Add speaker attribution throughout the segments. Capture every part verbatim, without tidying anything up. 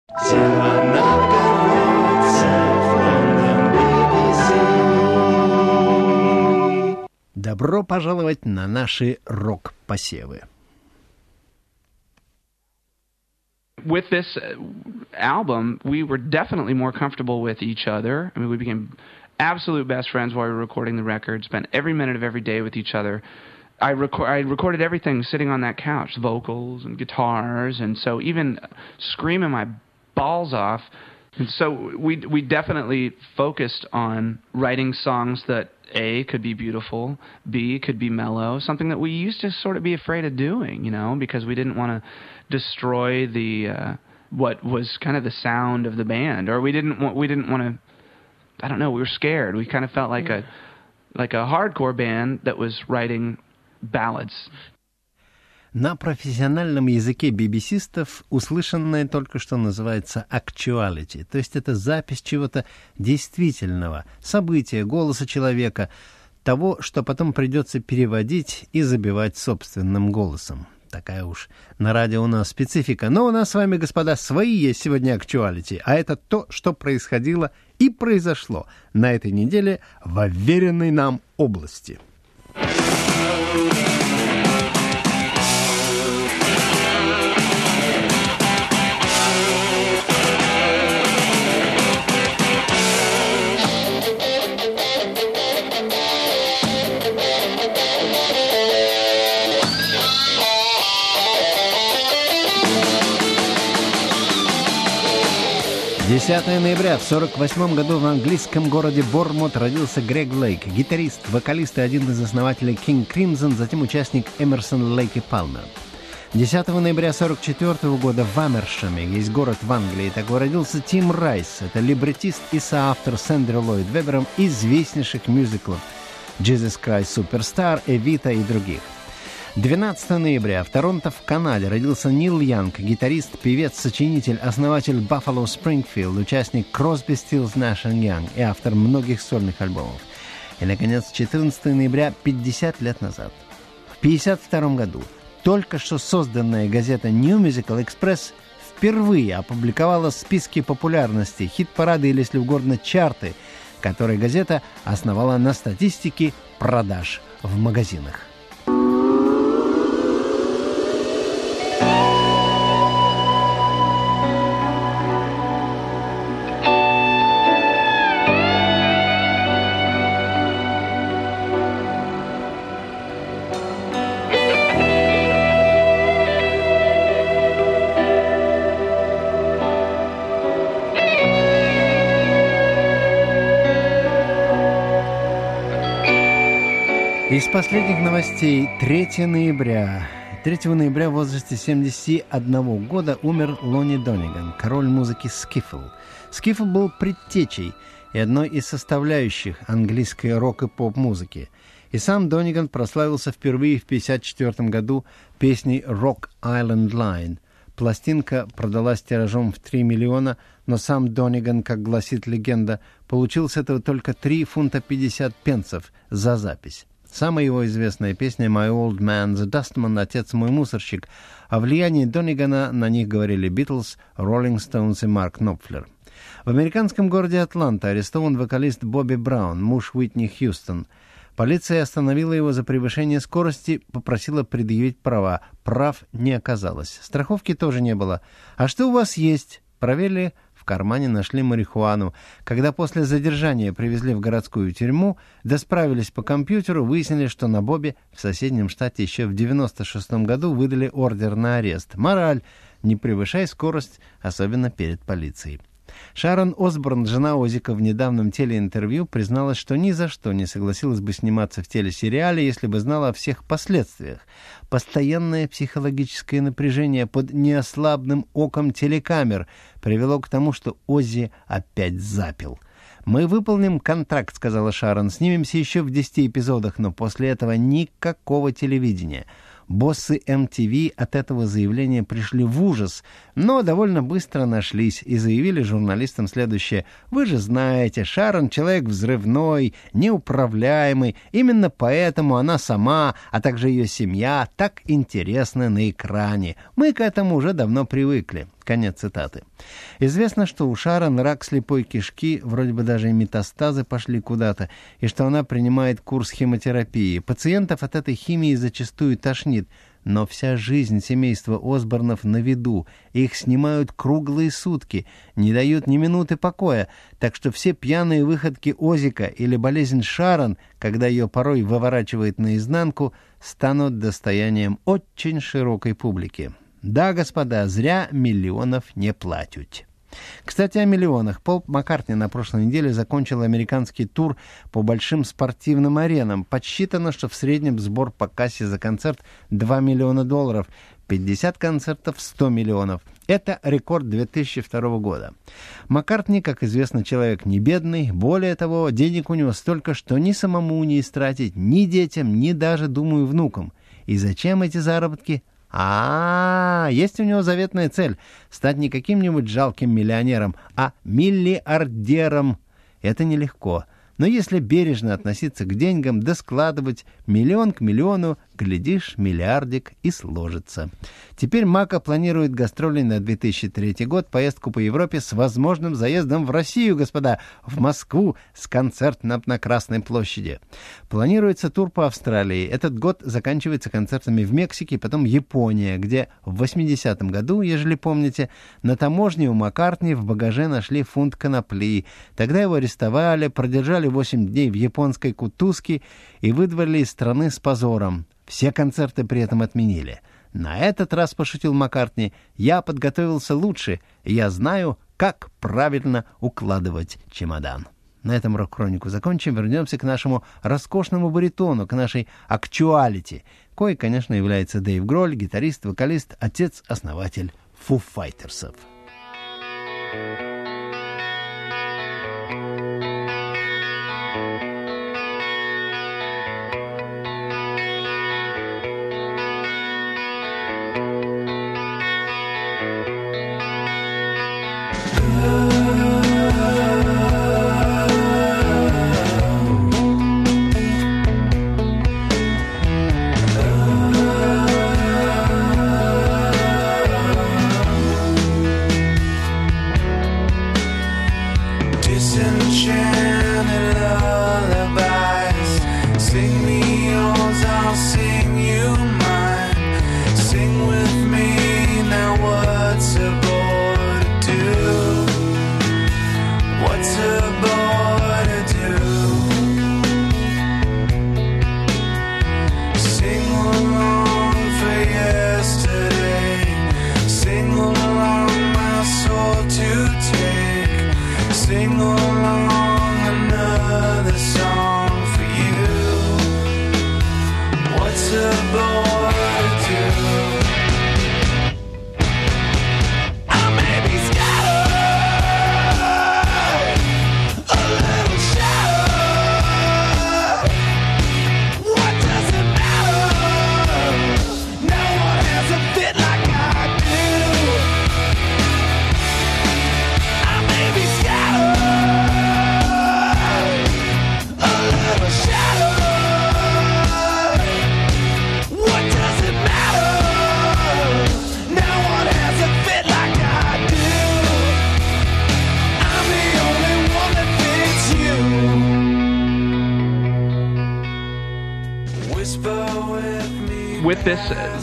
Speaker 1: Добро пожаловать на наши рок-посевы.
Speaker 2: With this album, we were definitely more comfortable with each other. I mean, we became absolute best friends while we were recording the record, spent every minute of every day with each other. I, reco- I recorded everything sitting on that couch, vocals and guitars, and so even screaming my balls off. And so we we definitely focused on writing songs that A, could be beautiful, B, could be mellow, something that we used to sort of be afraid of doing, you know, because we didn't want to destroy the uh, what was kind of the sound of the band, or we didn't want we didn't want to. I don't know. We were scared. We kind of felt like a like a hardcore band that was writing ballads.
Speaker 1: На профессиональном языке би би си-стов услышанное только что называется actuality, то есть это запись чего-то действительного, события, голоса человека, того, что потом придется переводить и забивать собственным голосом. Такая уж на радио у нас специфика. Но у нас с вами, господа, свои есть сегодня actuality, а это то, что происходило и произошло на этой неделе в уверенной нам области. десятого ноября в сорок восьмом году в английском городе Бормут родился Грег Лейк, гитарист, вокалист и один из основателей King Crimson, затем участник Эмерсон, Лейк и Палмер. десятого ноября сорок четвёртого года в Амершеме, есть город в Англии, такой родился Тим Райс, это либретист и соавтор с Эндрю Ллойд Вебером известнейших мюзиклов «Jesus Christ Superstar», «Эвита» и других. двенадцатого ноября в Торонто, в Канаде, родился Нил Янг, гитарист, певец, сочинитель, основатель Buffalo Springfield, участник Crosby, Stills, Nash and Young и автор многих сольных альбомов. И, наконец, четырнадцатого ноября, пятьдесят лет назад, в пятьдесят втором году, только что созданная газета New Musical Express впервые опубликовала списки популярности, хит-парады или, если угодно, чарты, которые газета основала на статистике продаж в магазинах. Из последних новостей третьего ноября. третьего ноября в возрасте семидесяти одного года умер Лонни Дониган, король музыки скифл. Скифл был предтечей и одной из составляющих английской рок- и поп-музыки. И сам Дониган прославился впервые в пятьдесят четвёртом году песней «Rock Island Line». Пластинка продалась тиражом в три миллиона, но сам Дониган, как гласит легенда, получил с этого только три фунта пятьдесят пенсов за запись. Самая его известная песня «My Old Man the Dustman», «Отец мой мусорщик». О влиянии Донигана на них говорили Битлз, Роллинг Стоунс и Марк Knopfler. В американском городе Атланта арестован вокалист Бобби Браун, муж Уитни Хьюстон. Полиция остановила его за превышение скорости, попросила предъявить права. Прав не оказалось. Страховки тоже не было. «А что у вас есть?» Проверили. В кармане нашли марихуану. Когда после задержания привезли в городскую тюрьму, досправились по компьютеру, выяснили, что на Бобби в соседнем штате еще в девяносто шестом году выдали ордер на арест. Мораль: не превышай скорость, особенно перед полицией. Шарон Осборн, жена Озика, в недавнем телеинтервью призналась, что ни за что не согласилась бы сниматься в телесериале, если бы знала о всех последствиях. Постоянное психологическое напряжение под неослабным оком телекамер привело к тому, что Оззи опять запил. «Мы выполним контракт», — сказала Шарон, — «снимемся еще в десяти эпизодах, но после этого никакого телевидения». Боссы эм ти ви от этого заявления пришли в ужас, но довольно быстро нашлись и заявили журналистам следующее: «Вы же знаете, Шарон человек взрывной, неуправляемый, именно поэтому она сама, а также ее семья так интересны на экране. Мы к этому уже давно привыкли». Конец цитаты. Известно, что у Шарон рак слепой кишки, вроде бы даже и метастазы пошли куда-то, и что она принимает курс химиотерапии. Пациентов от этой химии зачастую тошнит, но вся жизнь семейства Осборнов на виду. Их снимают круглые сутки, не дают ни минуты покоя, так что все пьяные выходки Озика или болезнь Шарон, когда ее порой выворачивает наизнанку, станут достоянием очень широкой публики. Да, господа, зря миллионов не платят. Кстати, о миллионах. Пол Маккартни на прошлой неделе закончил американский тур по большим спортивным аренам. Подсчитано, что в среднем сбор по кассе за концерт два миллиона долларов. пятьдесят концертов — сто миллионов. Это рекорд две тысячи второго года. Маккартни, как известно, человек не бедный. Более того, денег у него столько, что ни самому не истратить, ни детям, ни даже, думаю, внукам. И зачем эти заработки? А, есть у него заветная цель — стать не каким-нибудь жалким миллионером, а миллиардером. Это нелегко. Но если бережно относиться к деньгам, да складывать миллион к миллиону, глядишь, миллиардик и сложится. Теперь Мака планирует гастроли на две тысячи третий год, поездку по Европе с возможным заездом в Россию, господа, в Москву с концертом на Красной площади. Планируется тур по Австралии. Этот год заканчивается концертами в Мексике, потом Япония, где в восьмидесятом году, ежели помните, на таможне у Маккартни в багаже нашли фунт конопли. Тогда его арестовали, продержали восемь дней в японской кутузке и выдворили из страны с позором. Все концерты при этом отменили. На этот раз, пошутил Маккартни, я подготовился лучше, и я знаю, как правильно укладывать чемодан. На этом рок-хронику закончим, вернемся к нашему роскошному баритону, к нашей актуалити, кой, конечно, является Дэйв Гролл, гитарист, вокалист, отец-основатель Foo Fighters'ов.
Speaker 2: With this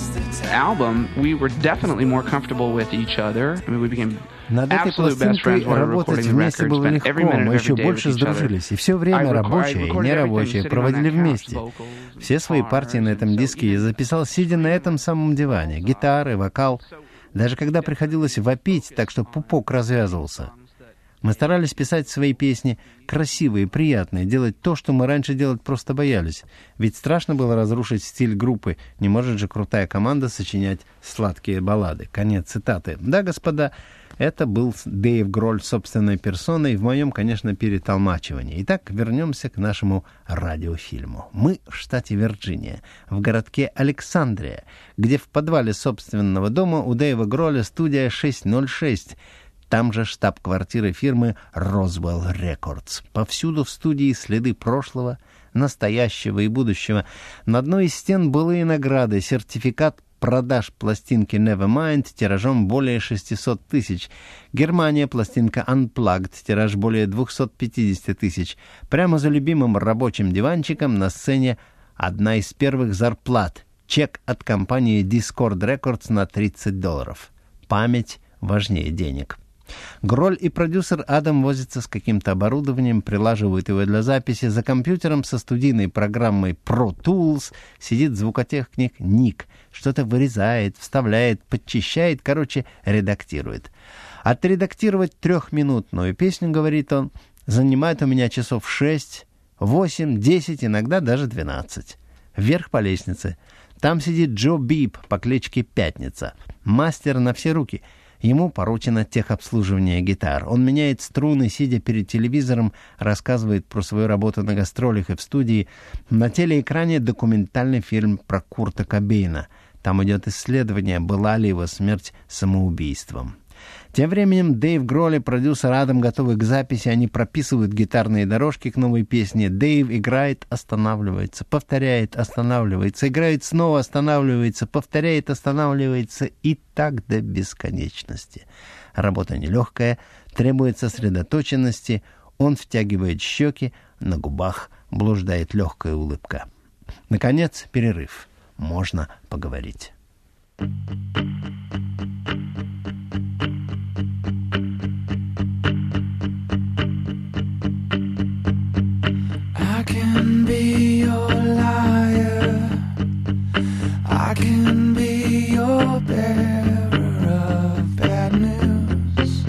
Speaker 2: album, we were definitely more comfortable with each other. I mean, we became absolute best friends while we were recording the record. Spent every minute of every day with each other.
Speaker 1: И все время рабочее и нерабочее проводили вместе. Все свои партии на этом диске я записал, сидя на этом самом диване. Гитары, вокал. Даже когда приходилось вопить, так что пупок развязывался. Мы старались писать свои песни красивые, приятные, делать то, что мы раньше делать просто боялись. Ведь страшно было разрушить стиль группы. Не может же крутая команда сочинять сладкие баллады. Конец цитаты. Да, господа, это был Дэйв Гролл собственной персоной, в моем, конечно, перетолмачивании. Итак, вернемся к нашему радиофильму. Мы в штате Вирджиния, в городке Александрия, где в подвале собственного дома у Дэйва Гролля студия шесть ноль шесть. Там же штаб-квартира фирмы Roswell Records. Повсюду в студии следы прошлого, настоящего и будущего. На одной из стен былые награды, сертификат продаж пластинки Nevermind тиражом более шестьсот тысяч. Германия, пластинка Unplugged, тираж более двести пятьдесят тысяч. Прямо за любимым рабочим диванчиком на сцене одна из первых зарплат. Чек от компании Discord Records на тридцать долларов. Память важнее денег. Гроль и продюсер Адам возятся с каким-то оборудованием, прилаживают его для записи. За компьютером со студийной программой Pro Tools сидит звукотехник Ник. Что-то вырезает, вставляет, подчищает, короче, редактирует. Отредактировать трехминутную песню, говорит он, занимает у меня часов шесть, восемь, десять, иногда даже двенадцать. Вверх по лестнице. Там сидит Джо Бип по кличке Пятница. Мастер на все руки. Ему поручено техобслуживание гитар. Он меняет струны, сидя перед телевизором, рассказывает про свою работу на гастролях и в студии. На телеэкране документальный фильм про Курта Кобейна. Там идет исследование, была ли его смерть самоубийством. Тем временем Дэйв Гролл и продюсер Адам готовы к записи. Они прописывают гитарные дорожки к новой песне. Дэйв играет, останавливается, повторяет, останавливается, играет снова, останавливается, повторяет, останавливается и так до бесконечности. Работа нелегкая, требует сосредоточенности. Он втягивает щеки, на губах блуждает легкая улыбка. Наконец, перерыв. Можно поговорить.
Speaker 3: I can be your liar, I can be your bearer of bad news,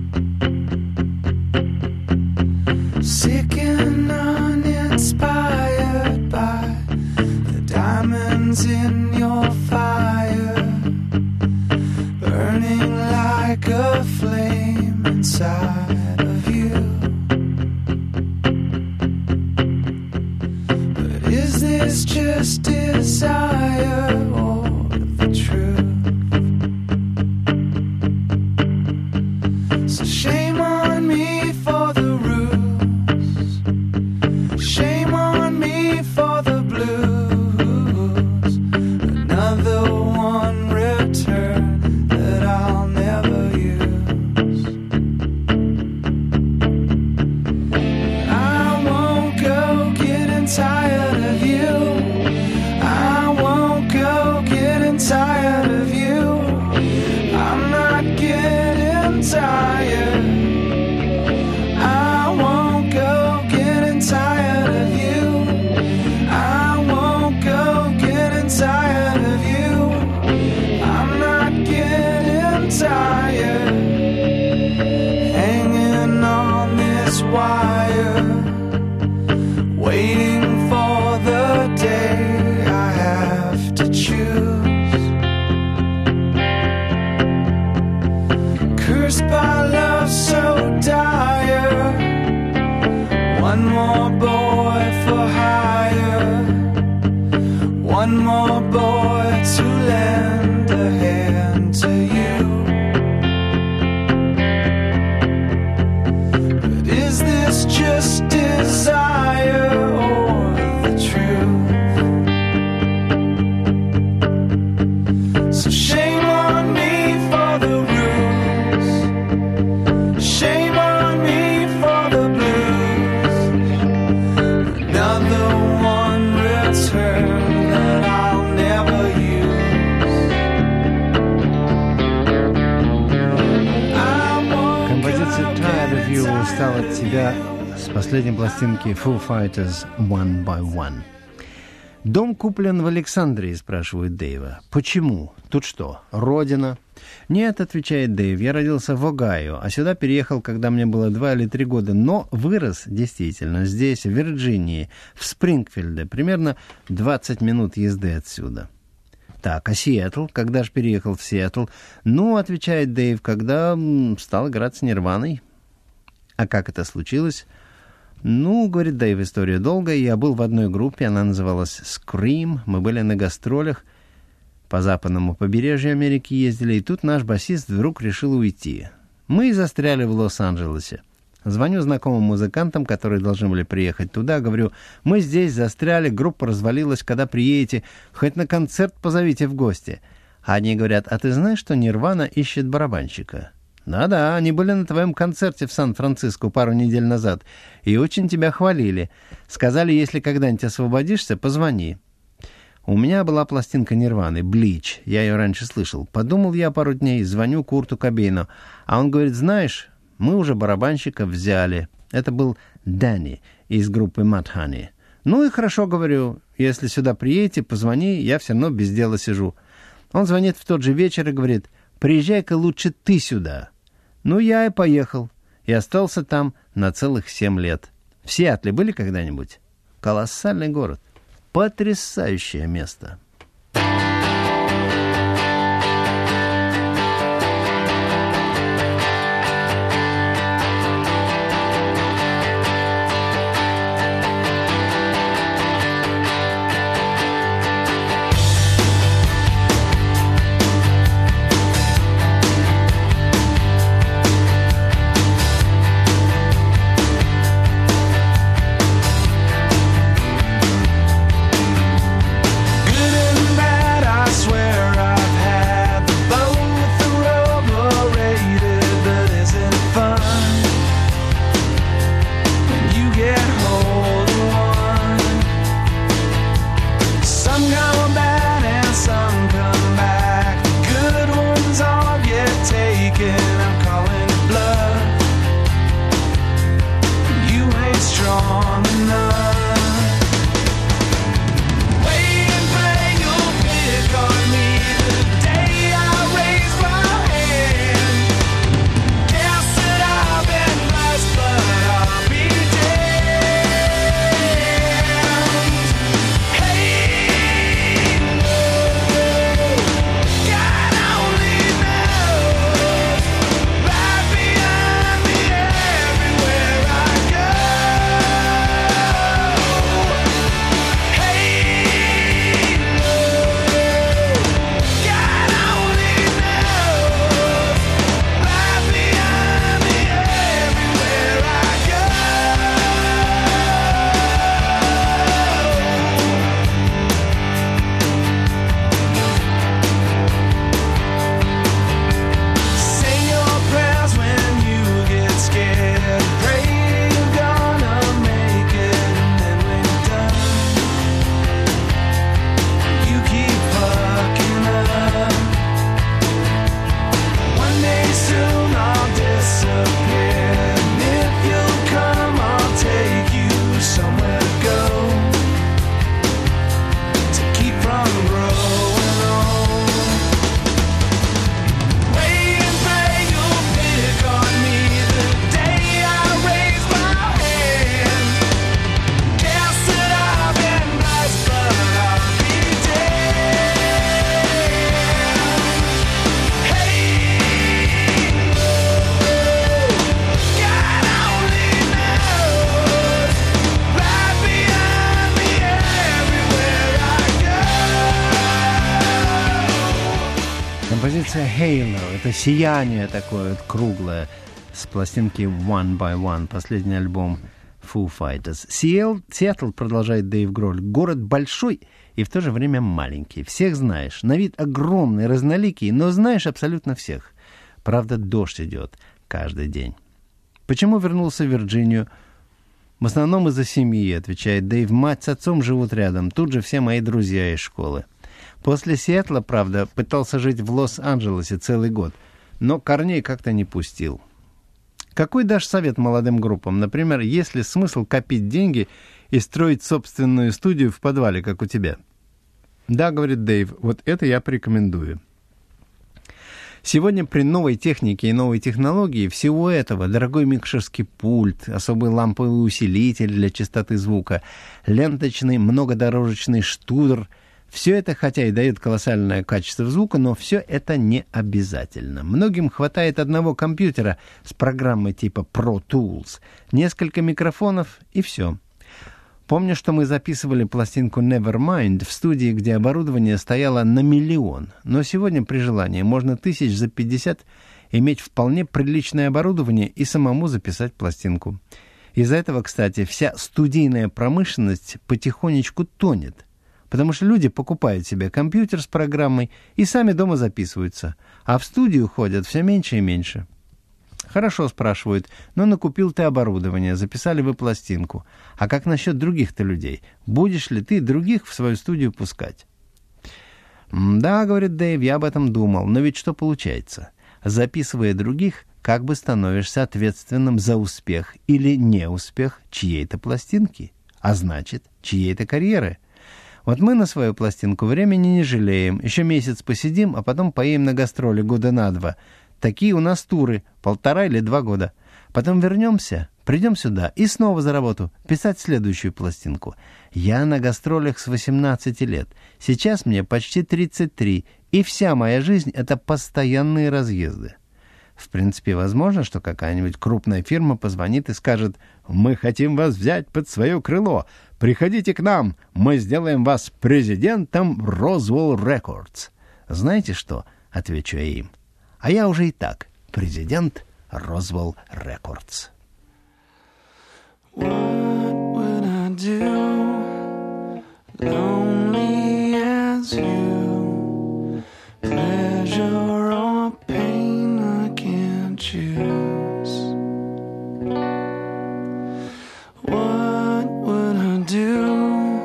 Speaker 3: sick and uninspired by the diamonds in your fire, burning like a flame inside of you. Is this just desire or the truth? So shame on me for the ruse, shame on me for the blues. Another one return that I'll never use. I won't go getting tired. Tired of you, I'm not getting tired. I won't go getting tired of you. I won't go getting tired of you. I'm not getting tired. Hanging on this wire, waiting for the day I have to choose. Cursed by love so dire, one more boy for hire, one more boy to lend a hand to you. But is this just desire or the truth? So shame on me for the ruse, shame on me for the blues. Another one return that I'll never use.
Speaker 1: Композиция Tired of You устал от тебя с последней пластинки Foo Fighters One by One. «Дом куплен в Александрии?» – спрашивает Дэйва. «Почему? Тут что, родина?» «Нет», – отвечает Дэйв, – «я родился в Огайо, а сюда переехал, когда мне было два или три года, но вырос, действительно, здесь, в Вирджинии, в Спрингфилде, примерно двадцать минут езды отсюда». «Так, а Сиэтл? Когда же переехал в Сиэтл?» «Ну, — отвечает Дэйв, — когда стал играть с Нирваной». «А как это случилось?» «Ну, — говорит Дэйв, — история долгая. Я был в одной группе, она называлась Scream. Мы были на гастролях, по западному побережью Америки ездили, и тут наш басист вдруг решил уйти. Мы застряли в Лос-Анджелесе. Звоню знакомым музыкантам, которые должны были приехать туда, говорю: мы здесь застряли, группа развалилась, когда приедете, хоть на концерт позовите в гости. Они говорят: а ты знаешь, что Нирвана ищет барабанщика? Да-да, они были на твоем концерте в Сан-Франциско пару недель назад и очень тебя хвалили. Сказали, если когда-нибудь освободишься, позвони. У меня была пластинка Нирваны, Bleach, я ее раньше слышал. Подумал я пару дней, звоню Курту Кобейну, а он говорит: знаешь, мы уже барабанщика взяли. Это был Дэнни из группы Mudhoney. Ну и хорошо, говорю, если сюда приедете, позвони, я все равно без дела сижу. Он звонит в тот же вечер и говорит: приезжай-ка лучше ты сюда. Ну, я и поехал, и остался там на целых семь лет. В Сиэтле были когда-нибудь? Колоссальный город. Потрясающее место. Композиция Halo — это сияние такое вот круглое с пластинки One by One, последний альбом Foo Fighters. Сиэтл, продолжает Дэйв Гролл, город большой и в то же время маленький. Всех знаешь, на вид огромный, разноликий, но знаешь абсолютно всех. Правда, дождь идет каждый день. Почему вернулся в Вирджинию? В основном из-за семьи, отвечает Дэйв. Мать с отцом живут рядом, тут же все мои друзья из школы. После Сиэтла, правда, пытался жить в Лос-Анджелесе целый год, но корней как-то не пустил. Какой дашь совет молодым группам? Например, есть ли смысл копить деньги и строить собственную студию в подвале, как у тебя? Да, говорит Дэйв, вот это я порекомендую. Сегодня при новой технике и новой технологии всего этого, дорогой микшерский пульт, особый ламповый усилитель для частоты звука, ленточный многодорожечный штудер, все это, хотя и дает колоссальное качество звука, но все это не обязательно. Многим хватает одного компьютера с программой типа Pro Tools, несколько микрофонов и все. Помню, что мы записывали пластинку Nevermind в студии, где оборудование стояло на миллион. Но сегодня при желании можно тысяч за пятьдесят иметь вполне приличное оборудование и самому записать пластинку. Из-за этого, кстати, вся студийная промышленность потихонечку тонет. потому что люди покупают себе компьютер с программой и сами дома записываются, а в студию ходят все меньше и меньше. Хорошо, спрашивают, но накупил ты оборудование, записали вы пластинку. А как насчет других-то людей? Будешь ли ты других в свою студию пускать? Да, говорит Дэйв, я об этом думал, но ведь что получается? Записывая других, как бы становишься ответственным за успех или неуспех чьей-то пластинки, а значит, чьей-то карьеры. Вот мы на свою пластинку времени не жалеем, еще месяц посидим, а потом поедем на гастроли года на два. Такие у нас туры, полтора или два года. Потом вернемся, придем сюда и снова за работу, писать следующую пластинку. Я на гастролях с восемнадцати лет, сейчас мне почти тридцать три, и вся моя жизнь — это постоянные разъезды. В принципе, возможно, что какая-нибудь крупная фирма позвонит и скажет: «Мы хотим вас взять под свое крыло. Приходите к нам, мы сделаем вас президентом Roswell Records». Знаете что? Отвечу я им. А я уже и так президент Roswell Records.
Speaker 3: What would I do, lonely as you? Pleasure or pain, I can't choose. What would I do,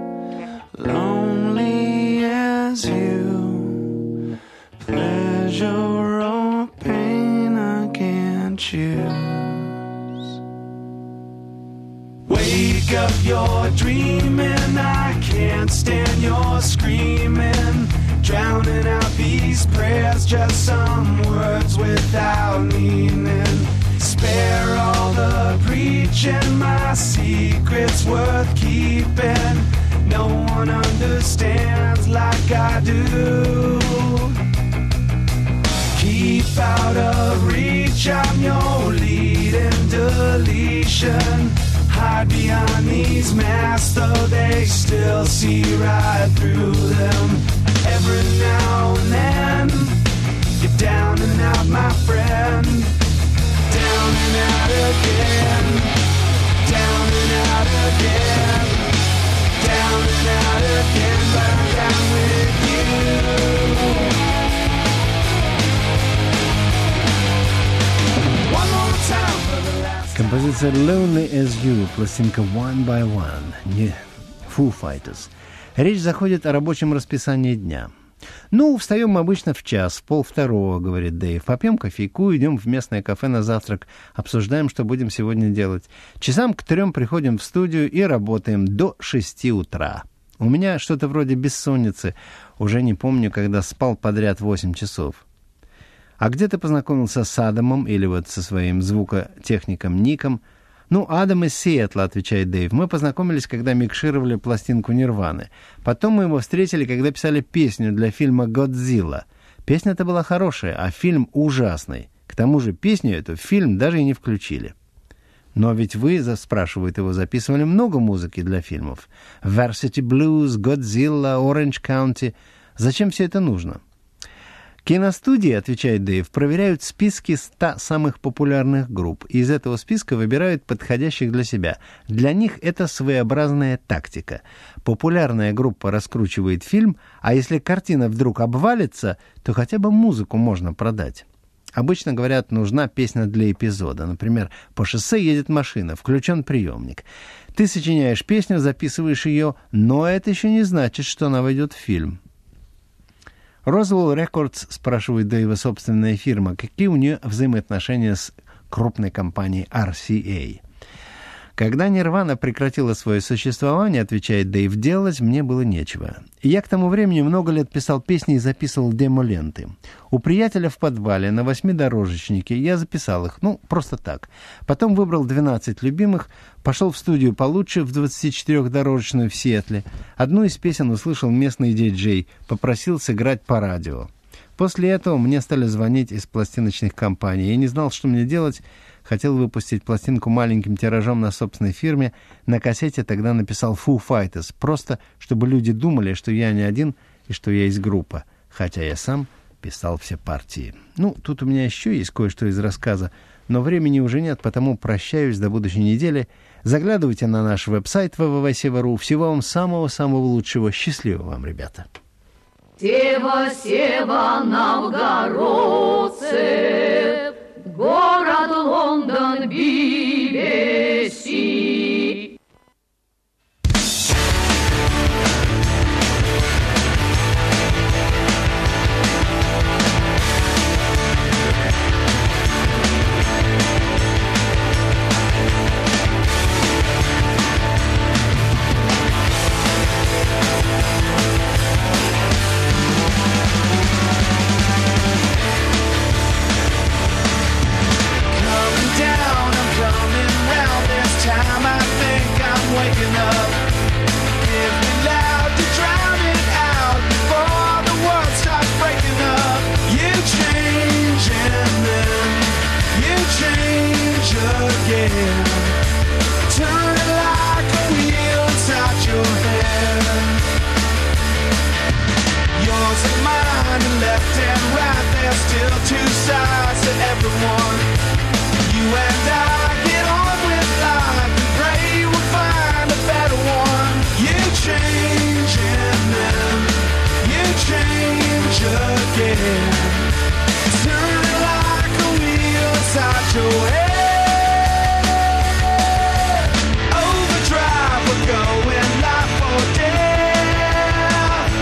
Speaker 3: lonely as you? Pleasure or pain, I can't choose. Wake up, you're dreaming, I can't stand your screaming, drowning out these prayers, just some words without meaning. Spare all the preaching, my secret's worth keeping. No one understands like I do. Keep out of reach, I'm your leading deletion. Hide behind these masks, though they still see right through them. Every now and then, you're down and out, my friend. Down and out again. Down and out again. Down and out again, but I'm down with you. One more time for the last.
Speaker 1: Композиция «Lonely as You», пластинка «One by One», не Foo Fighters. Речь заходит о рабочем расписании дня. «Ну, встаем мы обычно в час, в полвторого», — говорит Дэйв. «Попьем кофейку, идем в местное кафе на завтрак, обсуждаем, что будем сегодня делать. Часам к трем приходим в студию и работаем до шести утра. У меня что-то вроде бессонницы, уже не помню, когда спал подряд восемь часов». «А где ты познакомился с Адамом или вот со своим звукотехником Ником?» «Ну, Адам из Сиэтла», — отвечает Дэйв. «Мы познакомились, когда микшировали пластинку Нирваны. Потом мы его встретили, когда писали песню для фильма «Годзилла». Песня-то была хорошая, а фильм ужасный. К тому же песню эту в фильм даже и не включили». «Но ведь вы, — спрашивает его, — записывали много музыки для фильмов. Varsity Blues, «Годзилла», «Orange County». Зачем все это нужно?» «Киностудии, — отвечает Дэйв, — проверяют списки ста самых популярных групп, и из этого списка выбирают подходящих для себя. Для них это своеобразная тактика. Популярная группа раскручивает фильм, а если картина вдруг обвалится, то хотя бы музыку можно продать. Обычно, говорят, нужна песня для эпизода. Например, по шоссе едет машина, включен приемник. Ты сочиняешь песню, записываешь ее, но это еще не значит, что она войдет в фильм». Roswell Records, спрашивает Дэйва собственная фирма, какие у нее взаимоотношения с крупной компанией ар си эй. «Когда Нирвана прекратила свое существование, — отвечает Дэйв, — делать мне было нечего. И я к тому времени много лет писал песни и записывал демо-ленты. У приятеля в подвале на восьмидорожечнике я записал их, ну, просто так. Потом выбрал двенадцать любимых, пошел в студию получше в двадцатичетырёхдорожечную в Сиэтле. Одну из песен услышал местный диджей, попросил сыграть по радио. После этого мне стали звонить из пластиночных компаний. Я не знал, что мне делать. Хотел выпустить пластинку маленьким тиражом на собственной фирме. На кассете тогда написал Foo Fighters, просто чтобы люди думали, что я не один и что я из группы, хотя я сам писал все партии». Ну, тут у меня еще есть кое-что из рассказа но времени уже нет, потому прощаюсь до будущей недели. Заглядывайте на наш веб-сайт вэ вэ вэ точка сева точка ру. Всего вам самого-самого лучшего. Счастливо вам, ребята.
Speaker 4: Сева, Сева, новгородцы, город Лондон, би би си.
Speaker 3: Waking up, if we allowed to drown it out before the world starts breaking up. You change and then you change again. Turn it like a wheel inside your head. Yours and mine, and left and right, there's still two sides to everyone. You and I get on with life and pray we'll find a better one. You change and then you change again. Turn it like a wheel inside your head. Overdrive, we're going life or death.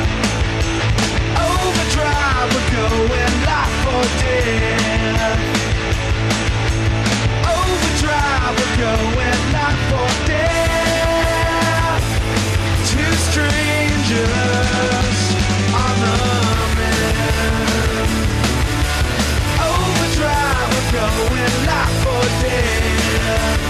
Speaker 3: Overdrive, we're going life or death. Overdrive, we're going life or death. Two strangers on the mend. Overdrive, we're going life or death.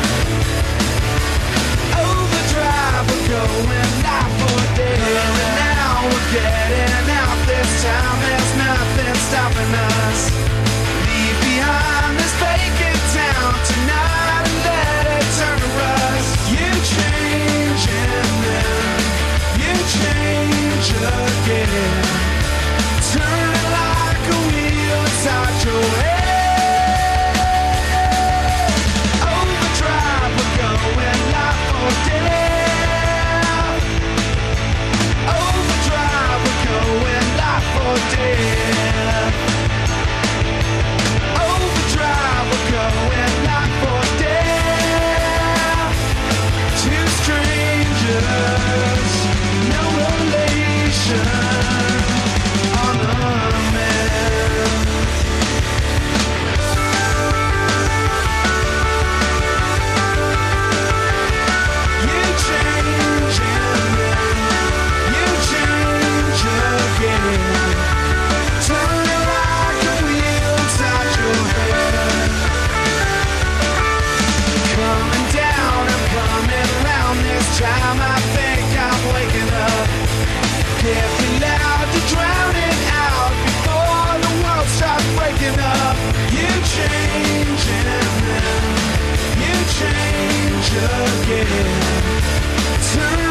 Speaker 3: Overdrive, we're going life or death. And now we're getting out this time. There's nothing stopping us. Leave behind this vacant town tonight and let it turn to rust. You change and then you change again. Turn it like a wheel inside your head. Overdrive, we're going life or death. Overdrive, we're going life or death. Overdrive, we're going life or death. Two strangers, no relation, on the mend. You change and then you change again. Turn it like a wheel inside your head. Coming down, I'm coming round. This time I think I'm waking up. Can't be allowed to drown it out before the world starts breaking up. You change and then you change again. Turn